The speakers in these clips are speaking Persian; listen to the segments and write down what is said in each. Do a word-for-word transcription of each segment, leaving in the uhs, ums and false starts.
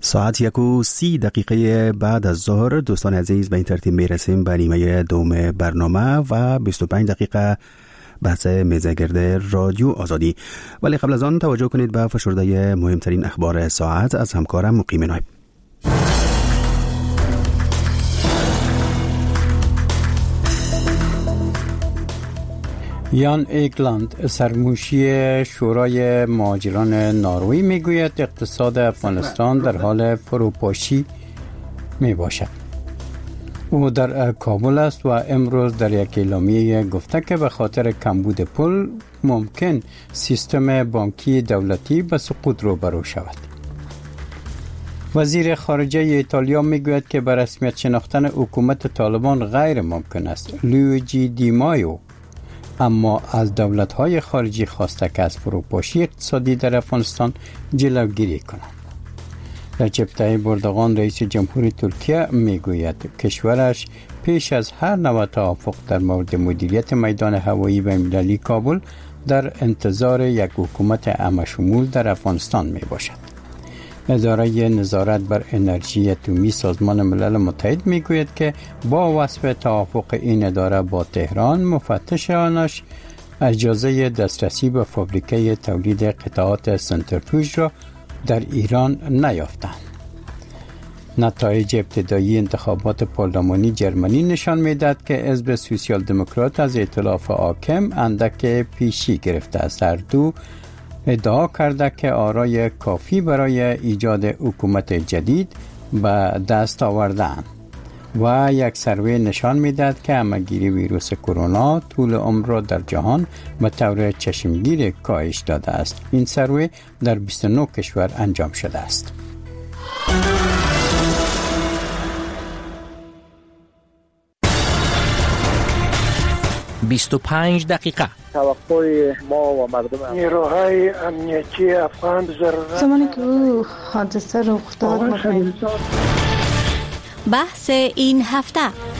ساعت یک و سی دقیقه بعد از ظهر دوستان عزیز به این ترتیب میرسیم به نیمه دوم برنامه و بیست و پنج دقیقه بحث میزگرد رادیو آزادی. ولی قبل از آن توجه کنید به فشرده مهمترین اخبار ساعت از همکارم مقیم نایب. یان ایگلند سرموشی شورای مهاجران نروژ میگوید اقتصاد افغانستان در حال فروپاشی می باشد. او در کابل است و امروز در یک اعلامیه گفته که به خاطر کمبود پول ممکن سیستم بانکی دولتی به سقوط روبرو شود. وزیر خارجه ایتالیا میگوید که به رسمیت شناختن حکومت طالبان غیر ممکن است. لویجی دی مایو اما از دولت‌های خارجی خواسته که از فروپاشی اقتصادی در افغانستان جلوگیری کنند. رجب طیب اردوغان رئیس جمهوری ترکیه میگوید کشورش پیش از هر نوع توافق در مورد مدیریت میدان هوایی بین‌المللی کابل در انتظار یک حکومت همه‌شمول در افغانستان می باشد. اداره نظارت بر انرژی اتمی سازمان ملل متحد میگوید که با وصف توافق این اداره با تهران، مفتش آنش اجازه دسترسی به فابریکه تولید قطعات سنترفیوژ را در ایران نیافتند. نتایج ابتدایی انتخابات پارلمانی جرمنی نشان میدهد که حزب سوسیال دموکرات از ائتلاف حاکم اندک پیشی گرفته است. هر دو ادعا کرده که آرای کافی برای ایجاد حکومت جدید به دست آورده‌اند و یک سروی نشان می‌دهد که همه‌گیری ویروس کرونا طول عمر را در جهان به طور چشمگیر کاهش داده است. این سروی در بیست و نه کشور انجام شده است. بیست و پنج دقیقه توقع ما و مردم نیروهای امنیتی افغان ضرورت زمانی که او حادثه رخ داد بحث این هفته.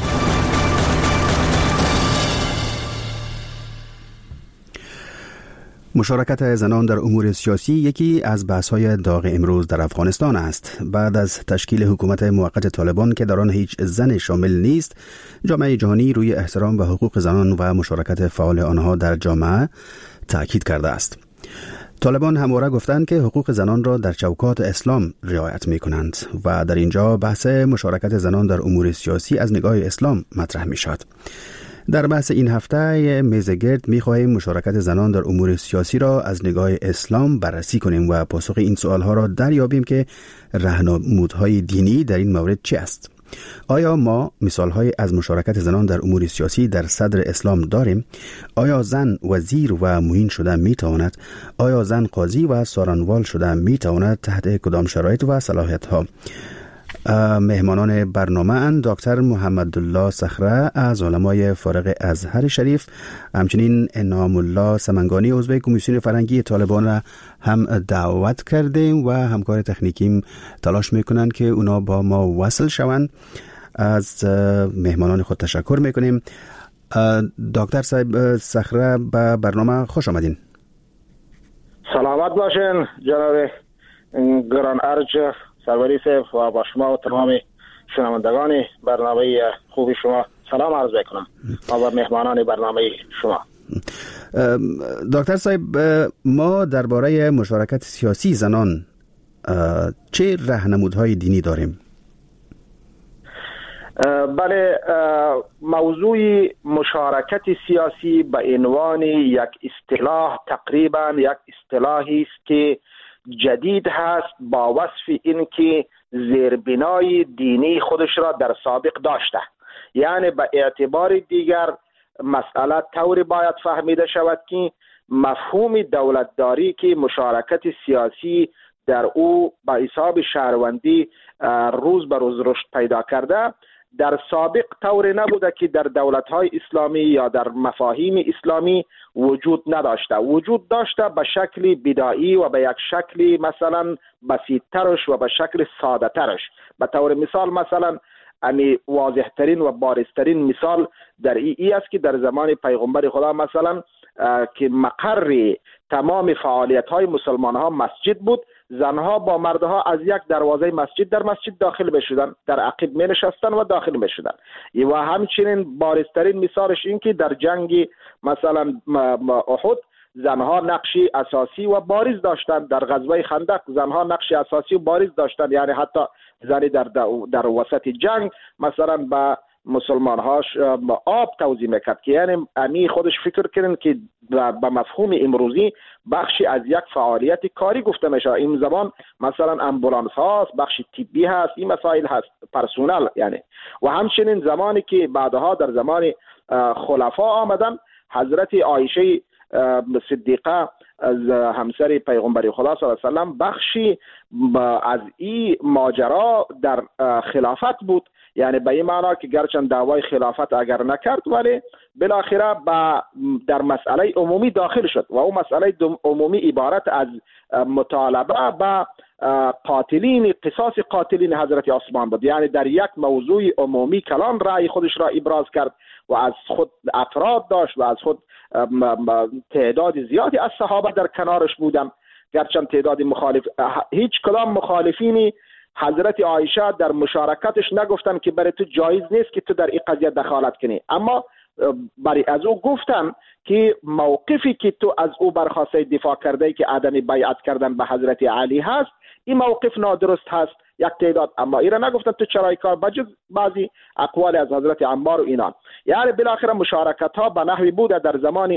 مشارکت زنان در امور سیاسی یکی از بحث‌های داغ امروز در افغانستان است. بعد از تشکیل حکومت موقت طالبان که در آن هیچ زن شامل نیست، جامعه جهانی روی احترام به حقوق زنان و مشارکت فعال آنها در جامعه تأکید کرده است. طالبان همواره گفتند که حقوق زنان را در چوکات اسلام رعایت می کنند و در اینجا بحث مشارکت زنان در امور سیاسی از نگاه اسلام مطرح می شود. در بحث این هفته میزگرد می خواهیم مشارکت زنان در امور سیاسی را از نگاه اسلام بررسی کنیم و پاسخ این سوالها را دریابیم که راهنمودهای دینی در این مورد چه است. آیا ما مثالهای از مشارکت زنان در امور سیاسی در صدر اسلام داریم؟ آیا زن وزیر و معین شده می تواند؟ آیا زن قاضی و سارنوال شده می تواند؟ تحت کدام شرایط و صلاحیت ها؟ مهمانان برنامه اند دکتر محمدالله صخره از علمای فارغ ازهر شریف، همچنین انعام الله سمنگانی عضو کمیسیون فرهنگی طالبان را هم دعوت کردیم و همکار تکنیکیم تلاش میکنند که اونا با ما وصل شوند. از مهمانان خود تشکر میکنیم. دکتر صاحب صخره به برنامه خوش آمدین. سلامت باشین جناب گران ارج سروری صاحب و با شما و تمام شنوندگان برنامه خوب شما سلام عرض میکنم و با مهمانان برنامه شما. دکتر صاحب، ما درباره مشارکت سیاسی زنان چه راهنمودهای دینی داریم؟ بله، موضوع مشارکت سیاسی به عنوان یک اصطلاح تقریبا یک اصطلاحی است که جدید هست با وصف این که زیربنای دینی خودش را در سابق داشته. یعنی به اعتبار دیگر مسئله طوری باید فهمیده شود که مفهوم دولتداری که مشارکت سیاسی در او با حساب شهروندی روز به روز رشد پیدا کرده، در سابق طوری نبوده که در دولت‌های اسلامی یا در مفاهیم اسلامی وجود نداشته. وجود داشته به شکل بدائی و به یک شکل مثلا بسیط‌ترش و به شکل ساده‌ترش. به طور مثال مثلا امی واضح‌ترین و بارزترین مثال در ای, ای است که در زمان پیغمبر خدا مثلا که مقر تمام فعالیت‌های مسلمان‌ها مسجد بود، زنها با مردها از یک دروازه مسجد در مسجد داخل بشدن، در عقب می نشستن و داخل بشدن. و همچنین بارزترین مثالش این که در جنگ مثلا احد زنها نقشی اساسی و بارز داشتند، در غزوه خندق زنها نقشی اساسی و بارز داشتند، یعنی حتی زنی در در وسط جنگ مثلا با مسلمان هاش آب توزیع میکرد که یعنی امی خودش فکر کردن که به مفهوم امروزی بخشی از یک فعالیت کاری گفته میشه. این زمان مثلا امبولانس هاست، بخش طبی هست، این مسائل هست، پرسونل یعنی. و همچنین زمانی که بعدها در زمان خلفا آمدن، حضرت عایشه صدیقه از همسر پیغمبر خدا صلی الله علیه و سلم بخشی از این ماجرا در خلافت بود، یعنی به این معنا که گرچند دعوای خلافت اگر نکرد ولی بالاخره با در مسئله عمومی داخل شد و اون مسئله عمومی عبارت از مطالبه با قاتلین، قصاص قاتلین حضرت عثمان بود. یعنی در یک موضوع عمومی کلان رأی خودش را ابراز کرد و از خود افراد داشت و از خود تعداد زیادی از صحابه در کنارش بودن، گرچند تعداد مخالف، هیچ کدام مخالفینی حضرت عایشه در مشارکتش نگفتن که برای تو جایز نیست که تو در این قضیه دخالت کنی، اما برای از او گفتن که موقفی که تو از او برخواسته دفاع کرده که عدم بیعت کردن به حضرت علی هست، این موقف نادرست هست یک تعداد، اما اینا نگفتن تو چرای کار، بجز بعضی اقوال از حضرت عمار و اینان. یعنی بالاخره مشارکت ها به نحوی بوده در زمان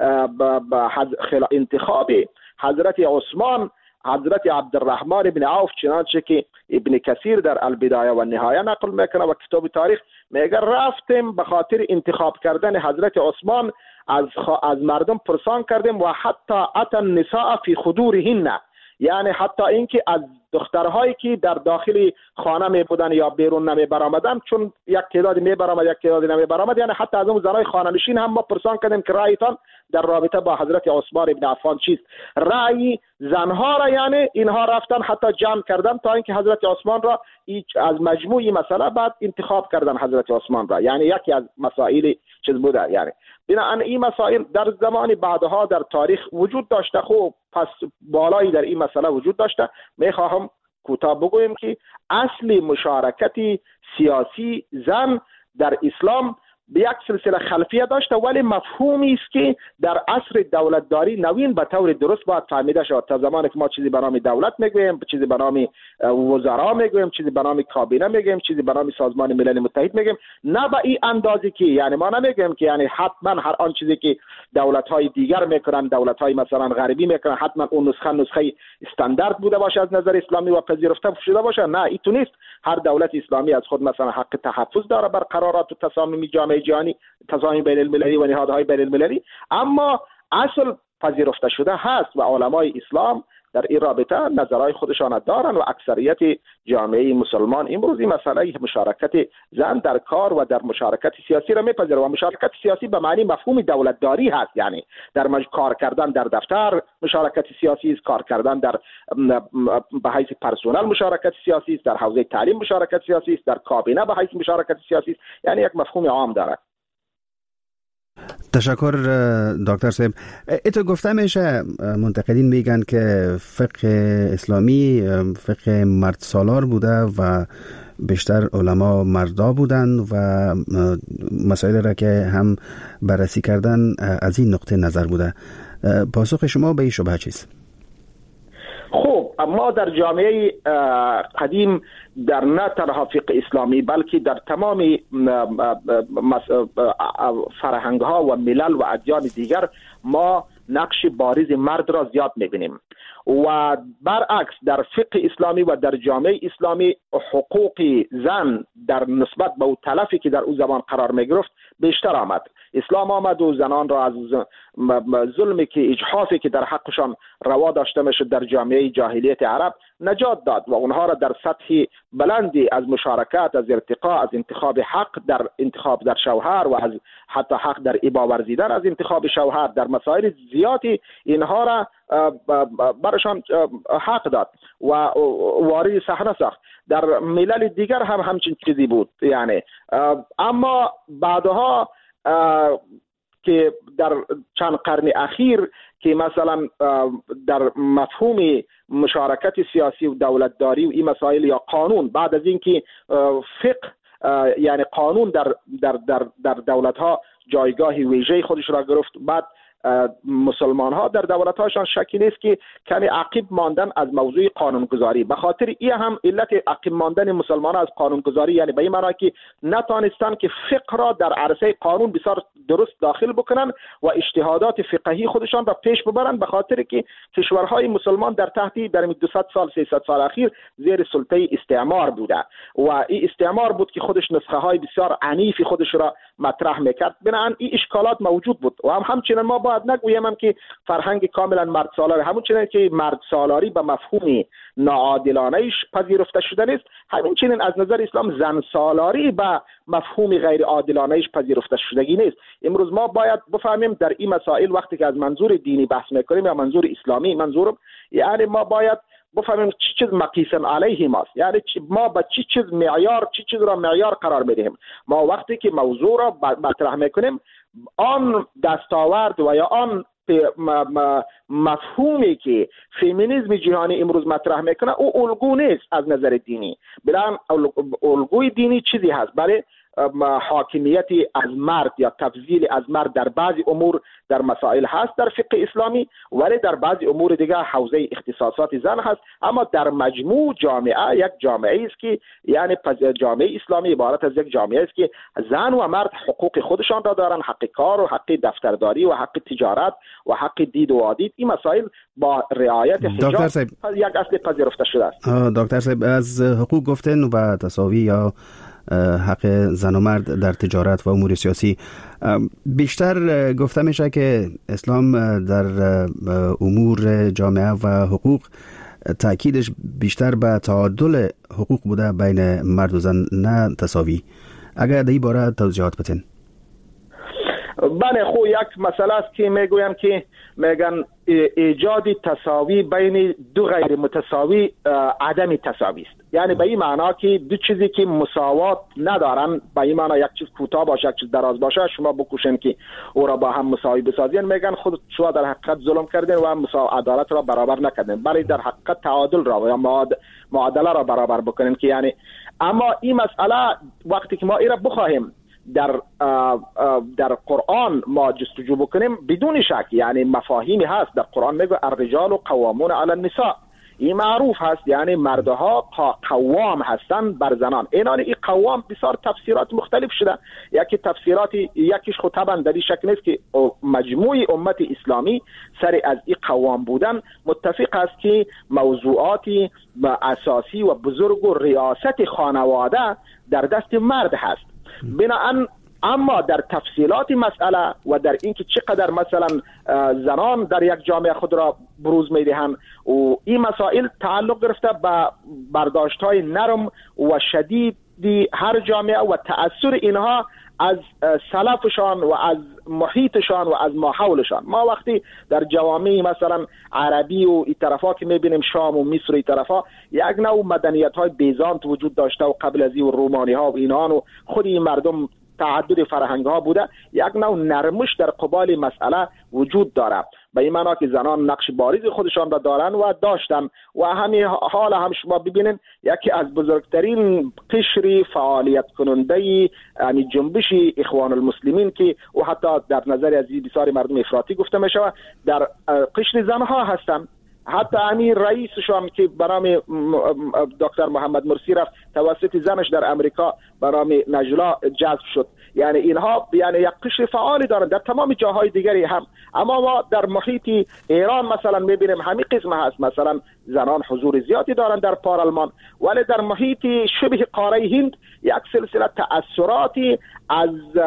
انتخاب حضرت عثمان، حضرت عبدالرحمن بن عوف، چنانچه که ابن کثیر در البدایه و النهایه نقل میکنه و کتاب تاریخ میگه رفتیم به خاطر انتخاب کردن حضرت عثمان از از مردم پرسان کردیم و حتی اتى النساء فی خدورهن، یعنی حتی اینکه از دخترهایی که در داخل خانه می بودن یا بیرون نمی برآمدن، چون یک تعدادی می برآمد یک تعدادی نمی برآمد، یعنی حتی از اون زنای خانه نشین هم ما پرسان کردیم که رأیتان در رابطه با حضرت عثمان ابن عفان چیست؟ رأی زنها را یعنی اینها رفتن حتی جمع کردن تا اینکه حضرت عثمان را از مجموعی مسئله بعد انتخاب کردن حضرت عثمان را، یعنی یکی از مسائل چیز بوده. یعنی بنابراین این مسائل در زمان بعدها در تاریخ وجود داشته، خوب پس بالایی در این مسئله وجود داشته. میخواهم کوتاه بگویم که اصل مشارکت سیاسی زن در اسلام به یک سلسله خلفیه داشته، ولی مفهومی است که در عصر دولتداری نوین به طور درست باید فهمیده شود. تا زمانی که ما چیزی به نام دولت میگویم، چیزی به نام وزرا میگویم، چیزی به نام کابینه میگیم، چیزی به نام سازمان ملل متحد میگیم، نه به این اندازی که یعنی ما نمیگیم که یعنی حتما هر آن چیزی که دولت های دیگر میکنن، دولت های مثلا غربی میکنن، حتما اون نسخه نسخه استاندارد بوده باشه از نظر اسلامی و پذیرفته شده باشه. نه، این تو نیست. هر دولت اسلامی از خود مثلا حق تحفظ داره بر قرارات و تصامیم جامعه جهانی، تصامیم بین المللی و نهادهای بین المللی، اما اصل پذیرفته شده هست و علمای اسلام در این رابطه نظرهای خودشان دارن و اکثریت جامعه مسلمان امروز این مسئله مشارکت زن در کار و در مشارکت سیاسی را میپذیره و مشارکت سیاسی به معنی مفهوم دولتداری هست، یعنی در مج... کار کردن در دفتر مشارکت سیاسی است، کار کردن در به حیث پرسونل مشارکت سیاسی است، در حوزه تعلیم مشارکت سیاسی است، در کابینه به حیث مشارکت سیاسی است، یعنی یک مفهوم عام دارد. تشکر دکتر صاحب. ایتو گفته میشه، منتقدین میگن که فقه اسلامی فقه مرد سالار بوده و بیشتر علما مردا بودن و مسائل را که هم بررسی کردن از این نقطه نظر بوده. پاسخ شما به این شبهه چیست؟ خب ما در جامعه قدیم در نه تنها فقه اسلامی بلکه در تمام فرهنگ ها و ملل و ادیان دیگر ما نقش بارز مرد را زیاد می‌بینیم و برعکس در فقه اسلامی و در جامعه اسلامی حقوق زن در نسبت به او تلفی که در او زمان قرار می‌گرفت بیشتر آمد. اسلام آمد و زنان را از ظلمی که اجحافی که در حقشان روا داشته میشد در جامعه جاهلیت عرب نجات داد و اونها را در سطح بلندی از مشارکت، از ارتقاء، از انتخاب حق در انتخاب در شوهر و از حتی حق در ابا ورزیدن از انتخاب شوهر در مسائل زیادی اینها را برشان حق داد و وارد صحنه ساخت. در ملل دیگر هم همچین چیزی بود یعنی. اما بعدها که در چند قرن اخیر که مثلا در مفهوم مشارکت سیاسی و دولتداری و این مسائل یا قانون، بعد از اینکه فقه یعنی قانون در در در در دولت ها جایگاه ویژه خودش را گرفت، بعد مسلمان ها در دولت هاشان شکی نیست که کمی عقب ماندن از موضوع قانونگذاری. به خاطر این هم علت عقب ماندن مسلمان ها از قانونگذاری، یعنی به این معنی که نتانستن که فقه را در عرصه قانون بسیار درست داخل بکنن و اجتهادات فقهی خودشان را پیش ببرن، به خاطر که کشورهای مسلمان در تحت در دویست سال سیصد سال اخیر زیر سلطه استعمار بوده و این استعمار بود که خودش نسخه های بسیار عنیف خودش را مطرح میکرد. بنابراین این اشکالات موجود بود و هم همچنین ما باید نگویم هم که فرهنگ کاملا مرد سالاری، همچنین که مرد سالاری به مفهوم ناعادلانه‌اش پذیرفته شده نیست، همچنین از نظر اسلام زن سالاری به مفهوم غیر عادلانه‌اش پذیرفته شدگی نیست. امروز ما باید بفهمیم در این مسائل وقتی که از منظور دینی بحث میکنیم یا منظور اسلامی منظورم، یعنی ما باید بفهمیم چی چیز مقیس علیه ماست، یعنی ما با چی چیز معیار چی چیز را معیار قرار میدیم. ما وقتی که موضوع را مطرح میکنیم آن دستاورد و یا آن مفهومی که فمینیسم جهانی امروز مطرح میکنه او الگو نیست از نظر دینی. بلان الگوی دینی چیزی هست، بله حاکمیت از مرد یا تفضیل از مرد در بعضی امور در مسائل هست در فقه اسلامی، ولی در بعضی امور دیگه حوزه اختصاصات زن هست. اما در مجموع جامعه یک جامعه است که یعنی جامعه اسلامی عبارت از یک جامعه است که زن و مرد حقوق خودشان را دارن، حق کار و حق دفترداری و حق تجارت و حق دید و وادید. این مسائل با رعایت حجاب یک اصل پذیرفته شده است. دکتر صاحب از حقوق گفتن و تساوی یا حق زن و مرد در تجارت و امور سیاسی، بیشتر گفته میشه که اسلام در امور جامعه و حقوق تاکیدش بیشتر به تعادل حقوق بوده بین مرد و زن، نه تساوی. اگر در این باره توضیحات بتین. بله خو یک مسئله است که میگویم که میگن ایجاد تساوی بین دو غیر متساوی عدم تساوی است، یعنی به این معنا که دو چیزی که مساوات ندارن، به این معنا یک چیز کوتاه باشه یک چیز دراز باشه، شما بکوشین که او را با هم مساوی بسازین، میگن خود شما در حقیقت ظلم کردین و مساوی عدالت را برابر نکردین، بلکه در حقیقت تعادل را و یا معادله را برابر بکنین. که یعنی اما این مسئله وقتی که ما این را بخواهیم در در قرآن ما جستجو بکنیم بدون شک، یعنی مفاهیمی هست در قرآن میگه الرجال قوامون علی النساء، این معروف هست، یعنی مردها قوام هستند بر زنان. اینان این قوام بسیار تفسیرات مختلف شده، یکی تفسیراتی یکیش خود طبعا در این شک نیست که مجموع امت اسلامی سر از این قوام بودن متفق است که موضوعاتی اساسی و بزرگ و ریاست خانواده در دست مرد هست. بنابراین اما در تفصیلات مسئله و در اینکه چقدر مثلا زنان در یک جامعه خود را بروز میدهند و این مسائل تعلق گرفته به برداشت‌های نرم و شدیدی هر جامعه و تأثیر اینها از سلفشان و از محیطشان و از ماحولشان. ما وقتی در جوامع مثلا عربی و این طرفا که میبینیم شام و مصر و این طرفا یک نوع مدنیت های بیزانت وجود داشته و قبل از این و رومانی ها و اینان و خود این مردم تعدد فرهنگ ها بوده، یک نوع نرمش در قبال مسئله وجود داره. به این معنا که زنان نقش بارز خودشان را دارن و داشتن و همین حال هم شما ببینید یکی از بزرگترین قشر فعالیت کننده یعنی جنبش اخوان المسلمین که و حتی در نظر از بسیار مردم افراطی گفته می شود در قشر زنها هستند. حتی همین رئیسشان که به نام دکتر محمد مرسی رفت توسط زنش در امریکا به نام نجلا جذب شد. یعنی اینها یعنی یک قشر فعالی دارند در تمام جاهای دیگری هم. اما ما در محیط ایران مثلا میبینیم همین قسم هست، مثلا زنان حضور زیادی دارند در پارلمان، ولی در محیط شبه قاره هند یک سلسله تأثیراتی از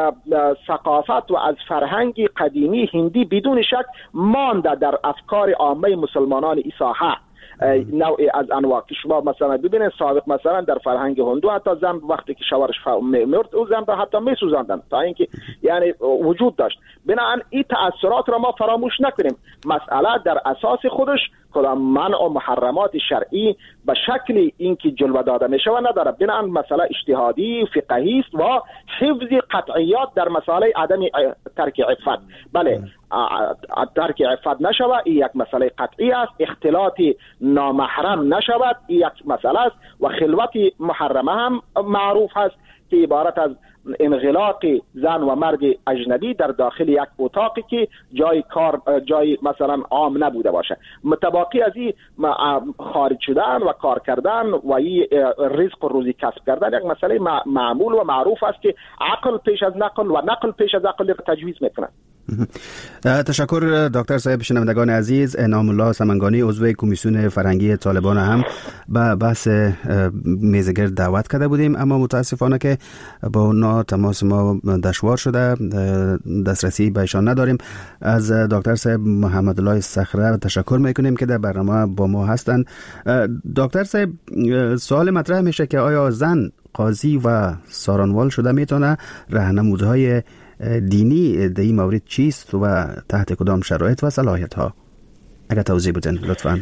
ثقافت و از فرهنگ قدیمی هندی بدون شک مانده در افکار عامه مسلمانان این ساحه. نوعی از انواع که شما مثلا ببینید سابق مثلا در فرهنگ هندو حتی زن وقتی که شوهرش مرد او زن را حتی میسوزاندن تا اینکه یعنی وجود داشت. بنابراین این تأثیرات را ما فراموش نکنیم. مسئله در اساس خودش کدام منع و محرمات شرعی به شکلی اینکه جلوه داده میشه و نداره. بنابراین مسئله اجتهادی فقهی است و حفظ قطعیات در مسئله عدم ترک عفت. بله ترک عفت نشود، این یک مسئله قطعی است. اختلاط نامحرم نشود، این یک مسئله است. و خلوت محرمه هم معروف است که عبارت از انغلاق زن و مرد اجنبی در داخل یک اتاقی که جای کار جای مثلا عام نبوده باشه. متباقی از این خارج شدن و کار کردن و این رزق و روزی کسب کردن یک مسئله معمول و معروف است که عقل پیش از نقل و نقل پیش از عقل تجویز میکنه. تشکر دکتر صاحب. شنوندگان عزیز، انعام الله سمنگانی عضو کمیسیون فرهنگی طالبان هم به بحث میزگرد دعوت کرده بودیم، اما متاسفانه که با اونا تماس ما دشوار شده، دسترسی به ایشان نداریم. از دکتر صاحب محمد الله صخره تشکر میکنیم که در برنامه با ما هستند. دکتر صاحب، سوال مطرح میشه که آیا زن قاضی و سارنوال شده میتونه راهنمودهای دینی در این مورد چیست و تحت کدام شرایط و صلاحیت ها؟ اگر توضیح بدین لطفاً.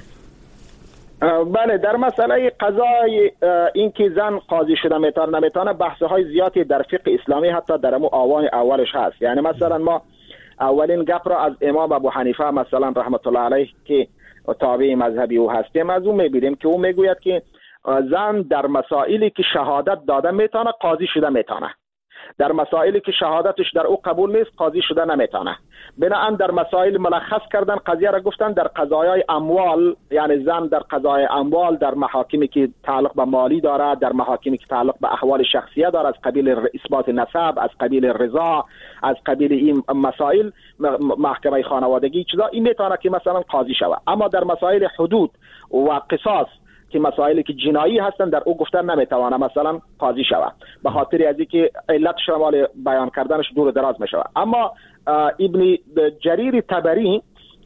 بله، در مسئله قضای اینکه زن قاضی شده میتونه نمیتونه بحث های زیادی در فقه اسلامی حتی در مو آوان اولش هست. یعنی مثلا ما اولین گپ را از امام ابو حنیفه مثلا رحمت الله علیه که تابع مذهبی او هستیم از او میبینیم که او میگوید که زن در مسائلی که شهادت داده میتونه قاضی شده میتونه، در مسائلی که شهادتش در او قبول نیست قاضی شده نمیتونه. بنابراین در مسائل ملخص کردن قضیه را گفتن در قضایای اموال، یعنی زن در قضای اموال در محاکمی که تعلق به مالی داره، در محاکمی که تعلق به احوال شخصیه داره، از قبیل اثبات نسب، از قبیل رضا، از قبیل این مسائل محکمه خانوادگی چیزا، این میتونه که مثلا قاضی شود. اما در مسائل حدود و قصاص که مسائلی که جنایی هستن در او گفتن نمیتوانه مثلا قاضی شود، به خاطر از اینکه علت شمال بیان کردنش دور و دراز میشود. اما ابن جریر طبری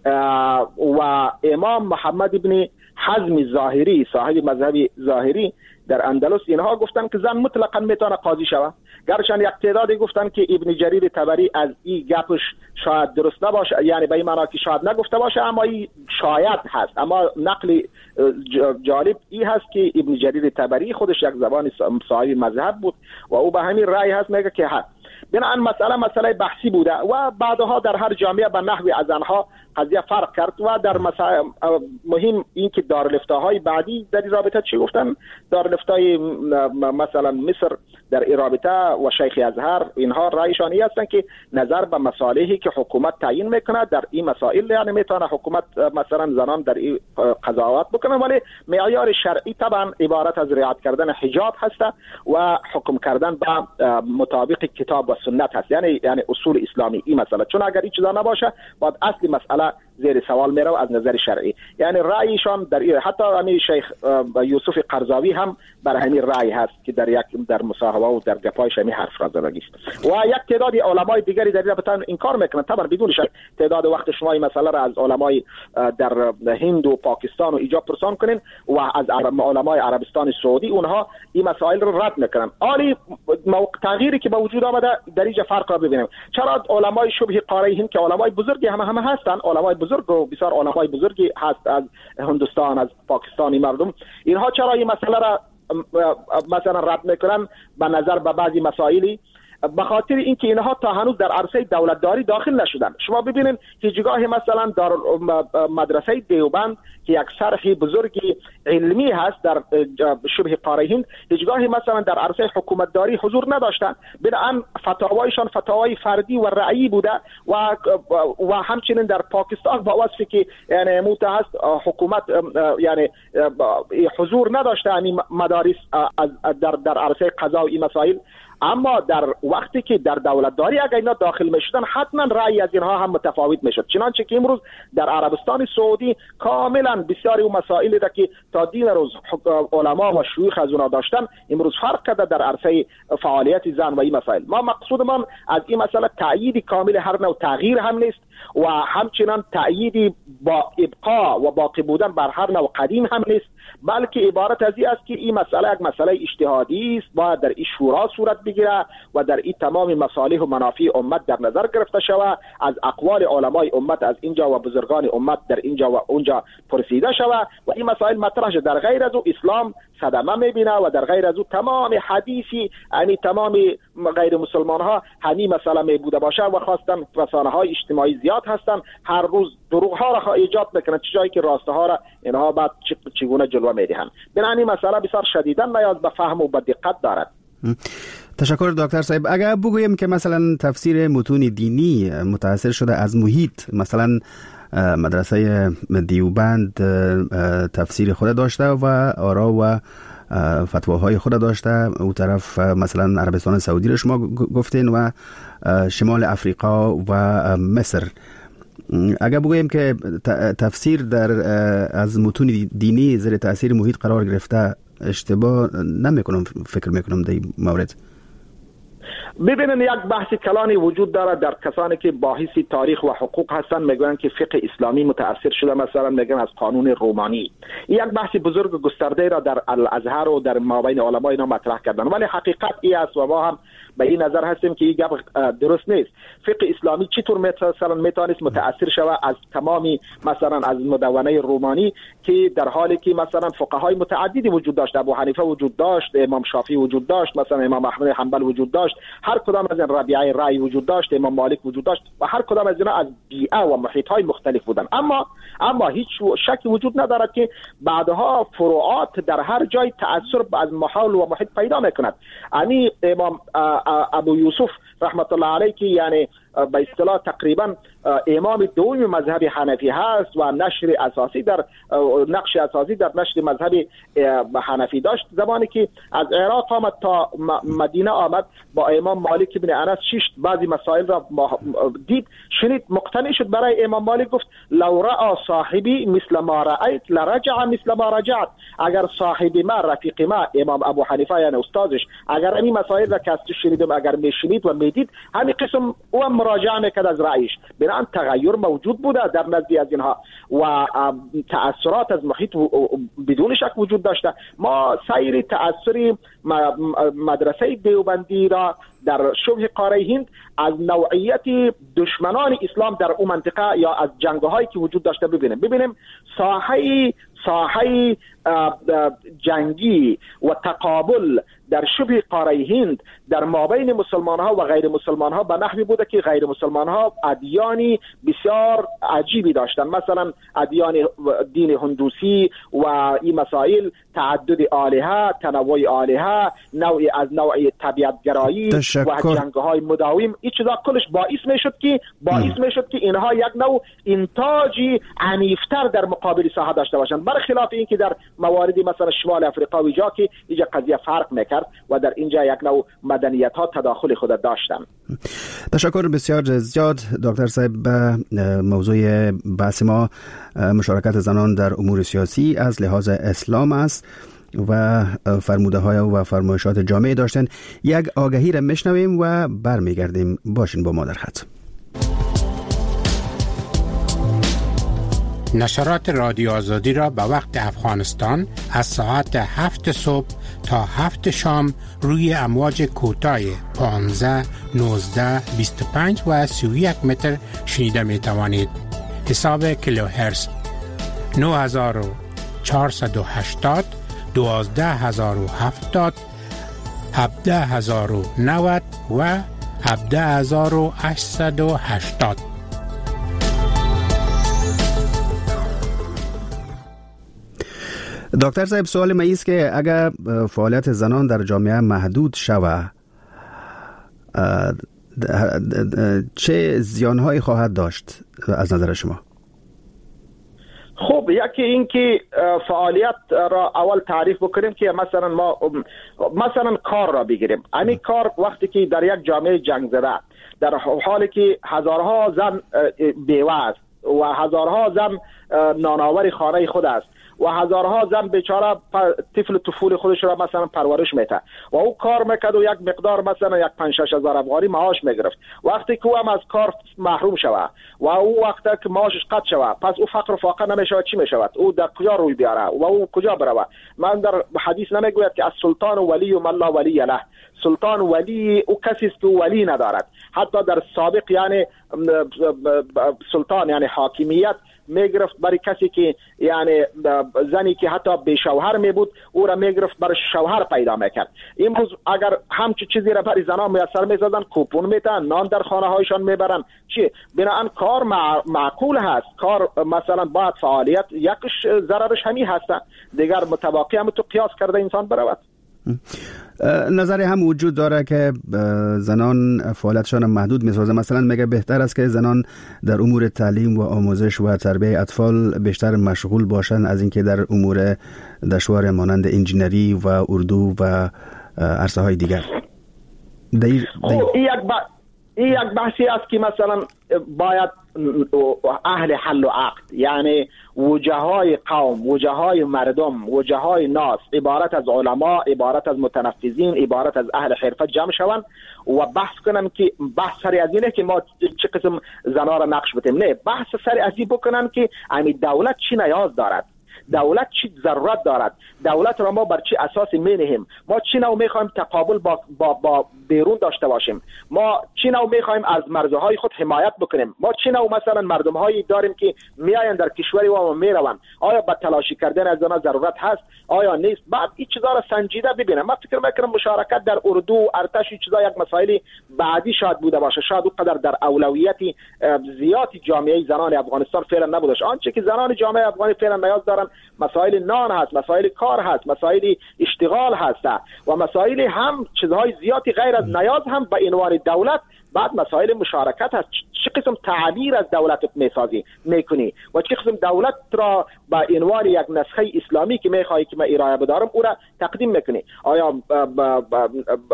و امام محمد ابن حزم ظاهری صاحب مذهب ظاهری در اندلس اینها گفتن که زن مطلقاً میتونه قاضی شود. گرچه یک تعدادی گفتن که ابن جریر طبری از این گپش شاید درست نباشه، یعنی به این معنی که شاید نگفته باشه، اما این شاید هست. اما نقل جالب این هست که ابن جریر طبری خودش یک زبان صاحب مذهب بود و او به همین رأی هست، میگه که هست. بنابراین مسئله مسئله بحثی بوده و بعدها در هر جامعه به نحوی از آنها قضیه فرق کرد و در مسائل مهم این که دارالفتاهای بعدی در این رابطه چی گفتن. دارالفتای مثلا مصر در این رابطه و شیخ ازهر اینها رایشانی هستن که نظر به مصالحی که حکومت تعیین میکنه در این مسائل، یعنی میتونه حکومت مثلا زنان در این قضاوت بکنه، ولی معیار شرعی طبعا عبارت از رعایت کردن حجاب هست و حکم کردن به مطابق کتاب و سنت هست، یعنی یعنی اصول اسلامی این مسئله. چون اگر این چیزا نباشه بعد اصل مسئله زیر سوال میره از نظر شرعی. یعنی رأیشان در این، حتی همین شیخ یوسف قرضاوی هم بر همین رأی هست که در یک در مصاحبه و در گپایش همین حرف را زدگی است. و یک تعداد علمای دیگری در این رابطه انکار میکنن. طبعا بدون شک تعداد وقت شما این مسئله را از علمای در هند و پاکستان و ایجاب پرسان کنین و از علمای عربستان سعودی، اونها این مسائل را رد میکنن. عالی تغییری که به وجود آمده در اینجا فرق را ببینیم. چرا علمای شبه قاره هند که علمای بزرگی همه همه هستن، علمای بزرگ و بسیار علمای بزرگی هست از هندوستان، از پاکستانی مردم، اینها چرا این مسئله را مثلا رد میکنن به نظر به بعضی مسائلی؟ به خاطر اینکه اینها تا هنوز در عرصه دولتداری داخل نشدن. شما ببینید هیچگاه مثلا در مدرسه دیوبند که یک شرح بزرگی علمی هست در شبه قاره هند، هیچگاه مثلا در عرصه حکومتداری حضور نداشتن. بنابراین فتاوایشان فتاوای فردی و رأیی بوده و و همچنین در پاکستان با وصفی که یعنی متحست حکومت یعنی حضور نداشته این مدارس در در عرصه قضا و این مسائل. اما در وقتی که در دولتداری اگر اینا داخل میشدن حتما رأی از اینها هم متفاوت میشد. چنانچه که امروز در عربستان سعودی کاملا بسیاری و مسائلی را که تا دین روز علما و شیوخ از اونا داشتن امروز فرق کرده در عرصه فعالیت زن و این مسائل. ما مقصود من از این مسئله تأیید کامل هر نوع تغییر هم نیست و همچنان تأیید با ابقا و باقی بودن بر هر نوع قدیم هم نیست، بلکه عبارت از این است که این مسئله یک مسئله اجتهادی است، باید در این شورا صورت بگیره و در این تمام مصالح و منافع امت در نظر گرفته شود، از اقوال علمای امت از اینجا و بزرگان امت در اینجا و اونجا پرسیده شود و این مسائل مطرح شد. در غیر از او اسلام صدمه میبینه و در غیر از او تمام حدیثی یعنی تمام غیر مسلمان ها همین مسئله می بوده باشه و خواستن رسانه های اجتماعی زیاد هستن هر روز دروغ ها را ایجاد میکنن چه جایی که راسته ها را اینها بعد چگونه جلوه میدهند. بنابراین این مسئله بسیار شدیداً نیاز به فهم و به دقت دارد. تشکر دکتر صاحب. اگر بگویم که مثلا تفسیر متون دینی متاثر شده از محیط، مثلا مدرسه دیوبند تفسیر خود داشته و آرا و فتواهای خود داشته، او طرف مثلا عربستان سعودی رو شما گفتین و شمال افریقا و مصر. اگر بگویم که تفسیر در از متون دینی زیر تاثیر محیط قرار گرفته، اشتباه نمیکنم فکر میکنم در این مورد؟ ببینن یک بحث کلانی وجود داره در کسانی که باحث تاریخ و حقوق هستن، میگن که فقه اسلامی متاثر شده، مثلا میگن از قانون رومانی. یک بحث بزرگ و گسترده را در الازهر و در مابین علما اینا مطرح کردن، ولی حقیقت این است و ما هم به این نظر هستیم که این گپ درست نیست. فقه اسلامی چطور مثلا میتونست متاثر شود از تمامی مثلا از مدونه رومانی که در حالی که مثلا فقهای متعددی وجود داشت، ابو حنیفه وجود داشت، امام شافعی وجود داشت، مثلا امام احمد حنبل وجود داشت، هر کدام از این ربیعه رای وجود داشت، امام مالک وجود داشت و هر کدام از اینا از بیئه و محیط های مختلف بودن. اما اما هیچ شکی وجود ندارد که بعدها فروعات در هر جای تأثیر از محل و محیط پیدا میکند. یعنی امام ابو یوسف رحمت الله علیه که یعنی به اصطلاح تقریبا امام دوم مذهب حنفی هست و نشر اساسی در نقش اساسی در نشر مذهب حنفی داشت، زمانی که از عراق آمد تا مدینه آمد با امام مالک بن انس شش بعضی مسائل را دید، شنید، مقتنع شد. برای امام مالک گفت لو رأى صاحبی مثل ما رأیت لرجع مثل ما رجعت. اگر صاحب ما رفیق ما امام ابو حنیفه یعنی استادش اگر این مسائل را که از شنیدم اگر میشنید و میدید همین قسم او مراجعه میکرد از رأیش. بنابراین تغییر موجود بوده در نزدی از اینها و تأثیرات از محیط بدون شک وجود داشته. ما سایر تأثیر مدرسه دیوبندی را در شبه قاره هند از نوعیت دشمنان اسلام در اون منطقه یا از جنگ‌هایی که وجود داشته ببینیم. ببینیم ساحه ساحه جنگی و تقابل در شبه قاره هند در مابین مسلمان ها و غیر مسلمان ها به نحوی بوده که غیر مسلمان ها ادیانی بسیار عجیبی داشتن، مثلا ادیان دین هندوسی و این مسائل، تعدد آلهه، تنوع آلهه، نوعی از نوع طبیعت گرایی و جنگ های مداوم، این چیزا کلش باعث میشد که باعث میشد که اینها یک نوع انتاجی عنیفتر در مقابل ساحه داشته باشند، برخلاف این که در مواردی مثلا شمال افریقا و جا که اینجا قضیه فرق میکرد و در اینجا یک نوع مدنیت ها تداخل خود داشتن. تشکر بسیار زیاد دکتر صاحب. موضوع بحث ما مشارکت زنان در امور سیاسی از لحاظ اسلام است و فرموده های و فرمایشات جامعه داشتن. یک آگهی را میشنویم و برمیگردیم. باشین با ما در خط. نشرات رادیو آزادی را به وقت افغانستان از ساعت هفت صبح تا هفت شام روی امواج کوتاه پانزده، نوزده، بیست و پنج و سی و یک متر شنیده می توانید. حساب کیلوهرتز نه هزار و چهارصد و هشتاد، دوازده هزار و هفتاد، هفده هزار و نود و هفده هزار و هشتصد و هشتاد. دکتر صاحب، سوال من است که اگر فعالیت زنان در جامعه محدود شود چه زیانهایی خواهد داشت از نظر شما؟ خب یکی این که فعالیت را اول تعریف بکنیم که مثلا ما مثلا کار را بگیریم. همین کار وقتی که در یک جامعه جنگ زده در حالی که هزارها زن بیوه است و هزارها زن نانآور خانه خود است و هزارها زن بیچاره طفل طفولی خودش را مثلا پرورش میده و او کار میکرد و یک مقدار مثلا یک پنج شش هزار افغانی معاش میگرفت. وقتی که او هم از کار محروم شود و او وقتی که معاشش قطع شود، پس او فقر و فاقه نمیشود، چی میشود؟ او در کجا روی بیاره و او کجا بروه؟ من در حدیث نمیگوید که السلطان ولی و من لا ولی له. سلطان ولی او کسی است که ولی ندارد. حتی در سابق یعنی سلطان یعنی حاکمیت میگرفت برای کسی که یعنی زنی که حتی به شوهر می بود او را میگرفت برای شوهر پیدا میکرد. امروز اگر همچه چیزی را برای زنان میسر میزدن، کوپون میتن، نان در خانه هایشان میبرن، چی؟ بنابراین کار معقول هست. کار مثلا باید فعالیت یکش ضررش همی هست، دیگر متواقی هم تو قیاس کرده انسان برود. نظری هم وجود داره که زنان فعالیتشان محدود میسازه. مثلا میگه بهتر است که زنان در امور تعلیم و آموزش و تربیت اطفال بیشتر مشغول باشند از اینکه در امور دشوار مانند انجینری و اردو و عرصه های دیگر. دیر دیر. این یک با... این یک بحثی است که مثلا باید اهل حل و عقد، یعنی وجهای قوم، وجهای مردم، وجهای ناس، عبارت از علما، عبارت از متنفذین، عبارت از اهل حرفه جمع شوند و بحث کنن که بحث سری از اینه که ما چه قسم زنا را نقش بدیم. نه، بحث سری از این بکنن که امی دولت چی نیاز دارد، دولت چی ضرورت دارد، دولت را ما بر چی اساسی می‌نهیم، ما چی نوع می‌خوایم تقابل با, با, با بیرون داشته باشیم، ما چی نوع می‌خوایم از مرزهای خود حمایت بکنیم، ما چی نوع مثلا مردم‌هایی داریم که میآیند در کشوری و میروند، آیا با تلاشی کردن از آنها ضرورت هست آیا نیست. بعد این چیزا را سنجیده ببینم. من فکر می‌کنم مشارکت در اردو، ارتش، چیزا یک مسائلی بعدی شاید بوده باشه، شاید اونقدر در اولویتی زیادی جامعه زنان افغانستان فعلا نبوده. آنچه که زنان جامعه افغانی فعلا نیاز دارن مسائل نان هست، مسائل کار هست، مسائل اشتغال هست و مسائل هم چیزهای زیادی غیر از نیاز هم به عنوان دولت. بعد مسائل مشارکت هست، چه قسم تعبیر از دولت میسازی میکنی و چه قسم دولت را به عنوان یک نسخه اسلامی که میخوای که من ارائه بدارم او را تقدیم میکنی. آیا با با با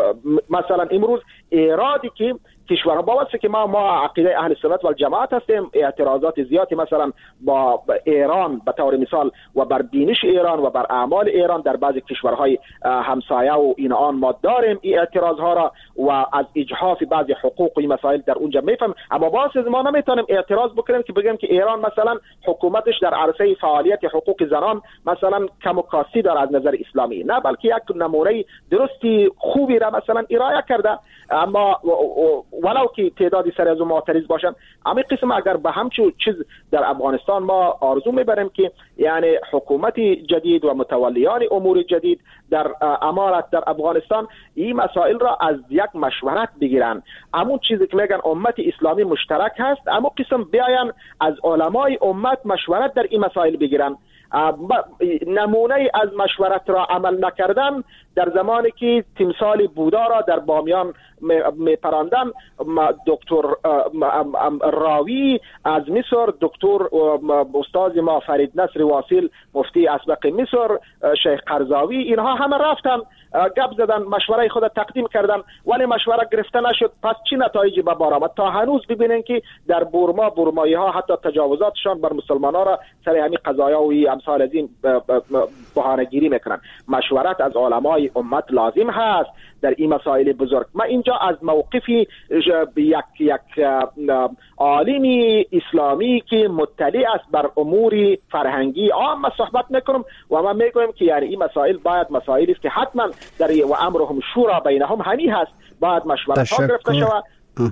مثلا امروز ایرادی که کشورها باوسته که ما ما عقیده اهل سنت و جماعت هستیم، اعتراضات زیادی مثلا با ایران به طور مثال و بر بینش ایران و بر اعمال ایران در بعضی کشورهای همسایه و این آن ما داریم این اعتراض ها را و از اجحاف بعضی حقوقی مسائل در اونجا میفهم. اما باز ما نمیتونیم اعتراض بکنیم که بگیم که ایران مثلا حکومتش در عرصه فعالیت حقوق زنان مثلا کم و کاستی داره از نظر اسلامی. نه، بلکه یک نمونه درستی خوبی را مثلا ارائه کرده. اما ولو که تعدادی سر از اون معترض باشن، اما قسم اگر به همچون چیز در افغانستان ما آرزو میبریم که یعنی حکومت جدید و متولیان امور جدید در امارت در افغانستان این مسائل را از یک مشورت بگیرن. همون چیزی که میگن امت اسلامی مشترک هست، اما قسم بیاین از علمای امت مشورت در این مسائل بگیرن. نمونه از مشورت را عمل نکردن در زمانی که تمثال بودا را در بامیان میپراندن، دکتر راوی از مصر، دکتر استاد ما فرید نصر واصل مفتی اسبق مصر، شیخ قرضاوی، اینها همه رفتن گپ زدن، مشوره خود تقدیم کردن، ولی مشوره گرفته نشد. پس چی نتایجی به بار آمد؟ تا هنوز ببینین که در بورما بورمایی ها حتی تجاوزاتشان بر مسلمان ها را سر همین قضایا و امثال از این بهانه گیری میکنن. مشورت از علمای امت لازم هست در این مسائل بزرگ. من اینجا از موقفی یک یک عالمی اسلامی که مطلع است بر امور فرهنگی عام صحبت میکنم و من میگویم که یعنی این مسائل باید مسائلی است که حتما در و امرهم شورا بینهم همی هست، باید مشورت ها گرفته شود.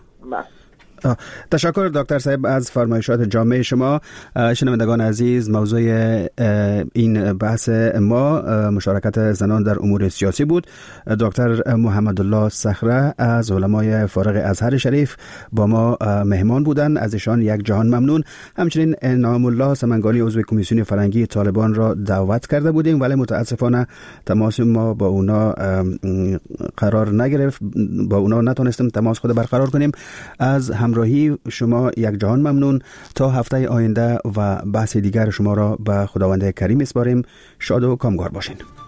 تشکر دکتر صاحب از فرمایشات جامع شما. شنوندگان عزیز، موضوع این بحث ما مشارکت زنان در امور سیاسی بود. دکتر محمد الله صخره از علمای فارغ ازهر شریف با ما مهمان بودند، از ایشان یک جهان ممنون. همچنین نام الله سمنگانی عضو کمیسیون فرهنگی طالبان را دعوت کرده بودیم ولی متاسفانه تماس ما با اونا قرار نگرفت، با اونا نتونستیم تماس خود برقرار کنیم. از همراهی شما یک جهان ممنون. تا هفته آینده و بحث دیگر شما را به خداوند کریم میسپاریم. شاد و کامگار باشین.